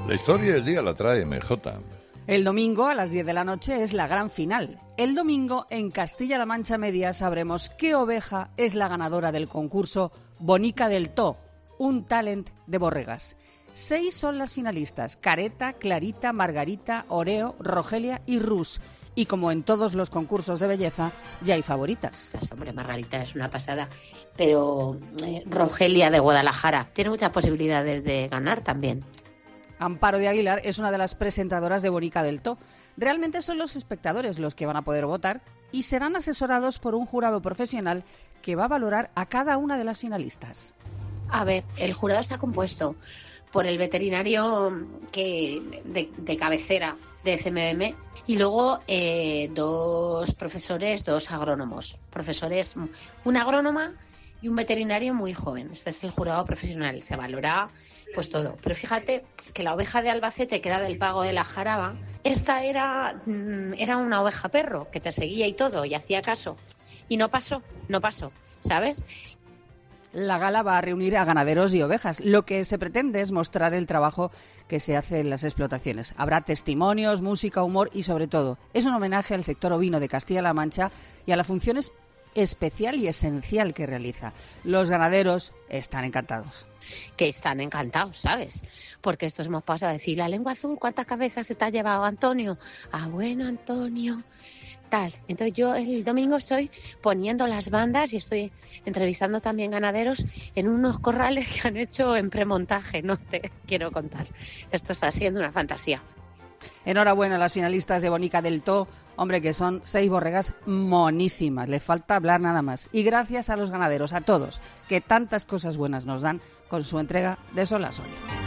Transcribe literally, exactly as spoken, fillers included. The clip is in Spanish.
La historia del día la trae M J. El domingo a las diez de la noche es la gran final. El domingo en Castilla-La Mancha Media sabremos qué oveja es la ganadora del concurso Bonica del To, un talent de borregas. Seis son las finalistas: Careta, Clarita, Margarita, Oreo, Rogelia y Rus. Y como en todos los concursos de belleza, ya hay favoritas. Hombre, Margarita es una pasada, pero eh, Rogelia de Guadalajara tiene muchas posibilidades de ganar también. Amparo de Aguilar es una de las presentadoras de Bonica del To. Realmente son los espectadores los que van a poder votar y serán asesorados por un jurado profesional que va a valorar a cada una de las finalistas. A ver, el jurado está compuesto por el veterinario que de, de cabecera de C M M y luego eh, dos profesores, dos agrónomos. Profesores, una agrónoma y un veterinario muy joven. Este es el jurado profesional. Se valora pues todo. Pero fíjate que la oveja de Albacete, que era del Pago de la Jaraba, esta era, era una oveja perro que te seguía y todo y hacía caso. Y no pasó, no pasó, ¿sabes? La gala va a reunir a ganaderos y ovejas. Lo que se pretende es mostrar el trabajo que se hace en las explotaciones. Habrá testimonios, música, humor y, sobre todo, es un homenaje al sector ovino de Castilla-La Mancha y a la función especial y esencial que realiza. Los ganaderos están encantados. Que están encantados, ¿sabes? Porque estos hemos pasado a decir, la lengua azul, ¿cuántas cabezas se te ha llevado Antonio? Ah, bueno, Antonio, tal. Entonces yo el domingo estoy poniendo las bandas y estoy entrevistando también ganaderos en unos corrales que han hecho en premontaje, no te quiero contar. Esto está siendo una fantasía. Enhorabuena a las finalistas de Bonica del To. Hombre, que son seis borregas monísimas. Le falta hablar nada más. Y gracias a los ganaderos, a todos, que tantas cosas buenas nos dan con su entrega de sol a sol.